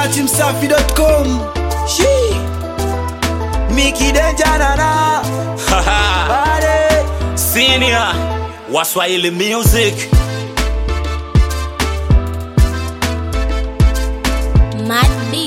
datimsafi.com. She Mickey Denjanana Bade Senior Waswahili Music. Maddi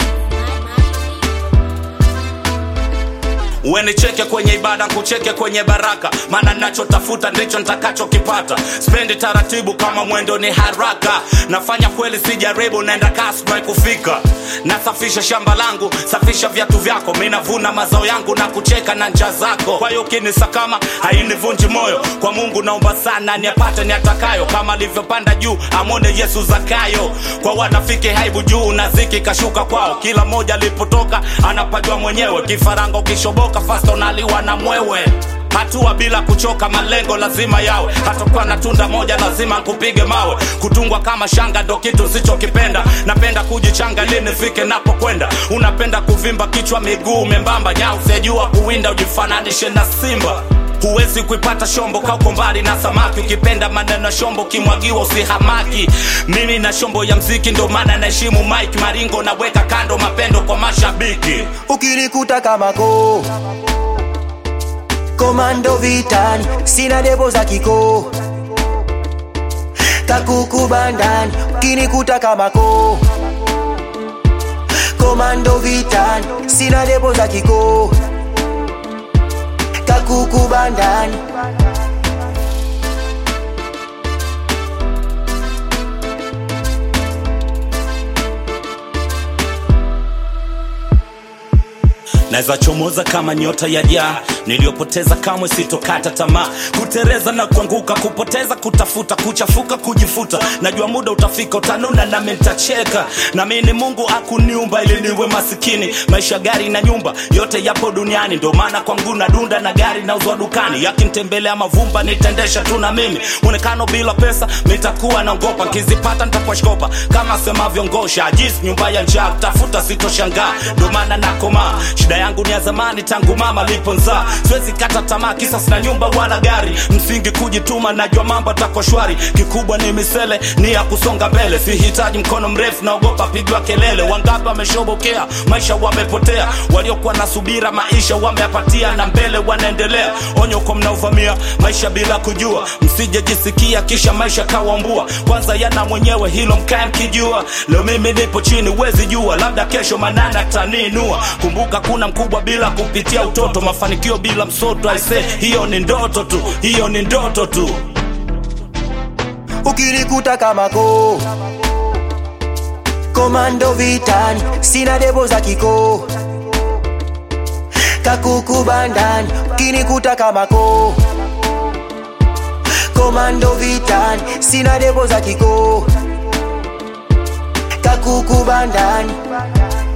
Wenicheke kwenye ibada, kucheke kwenye baraka. Maana nachotafuta ndicho nitakachokipata. Spendi taratibu kama mwendo ni haraka. Nafanya kweli sijaribu, naenda kasi kwa kufika. Nasafisha shamba langu, safisha viatu vyako. Mimi navuna mazao yangu na kucheka na njaa zako. Kwa hiyo kinisakama hainivunji moyo. Kwa Mungu naomba sana niapate niatakayo. Kama alivyopanda juu amone Yesu Zakayo. Kwa wanafiki haibu juu na ziki kashuka kwao. Kila mmoja alipotoka anapajua mwenyewe. Kifaranga ukishoboka fasta unaliwa na mwewe. Hatua bila kuchoka, malengo lazima yawe. Hata kwa na tunda moja lazima kupige mawe. Kutungwa kama shanga ndo kitu sichokipenda. Napenda kujichanga ili nifike napokwenda. Unapenda kuvimba kichwa miguu membamba. Nyau sijua kuwinda ujifananishe na simba. Huwezi kuipata shombo kauko mbali na samaki. Ukipenda maneno shombo kimwagiwa usihamaki. Mimi na shombo ya mziki ndo maana naheshimu Mike Maringo. Naweka kando mapendo kwa mashabiki. Ukilikuta kama komando vitani, sina debo za kiko kakuku bandani. Ukinikuta kama komando vitani, sina debo za kiko kakuku bandani. Naweza chomoza kama nyota ya jaa. Niliyopoteza kamwe sitokata tamaa. Kutereza na kuanguka, kupoteza, kutafuta, kuchafuka, kujifuta. Najua muda utafika utanuna na nitacheka. Na mimi Mungu akuniumba ili niwe masikini. Maisha, gari na nyumba yote yapo duniani. Ndio maana kwangu na dunda na gari nauzwa dukani. Yakinitembelea mavumba nitendesha tu na mimi. Muonekano bila pesa nitakuwa naogopa. Nikizipata nitakuwa shkopa kama semavyo ngosha. Jisi nyumba ya njaa tafuta sitoshangaa. Ndio maana nakoma. Shida yangu ni ya zamani tangu mama aliponzaa. Siwezi kata tamaa kisa sina nyumba wala gari. Msingi kujituma, najua mambo yatakuwa shwari. Kikubwa ni misele, ni ya kusonga mbele. Sihitaji mkono mrefu, naogopa pigwa kelele. Wangapi wameshobokea, maisha wamepotea. Waliokuwa na subira, maisha wameyapatia. Na mbele wanaendelea, onyo kwa mnaovamia maisha bila kujua. Msije jisikia kisha maisha kawambua. Kwanza yana mwenyewe, hilo mkae mkijua. Leo mimi nipo chini, wezi jua. Labda kesho manana taninua. Kumbuka kuna mkubwa bila kupitia utoto. Mafanikio bila msoto, I say hiyo ni ndoto tu, hiyo ni ndoto tu. Ukilikuta kama komando vitani, sina debo za kiko kakuku bandani. Ukinikuta kama komando vitani, sina debo za kiko kakuku bandani.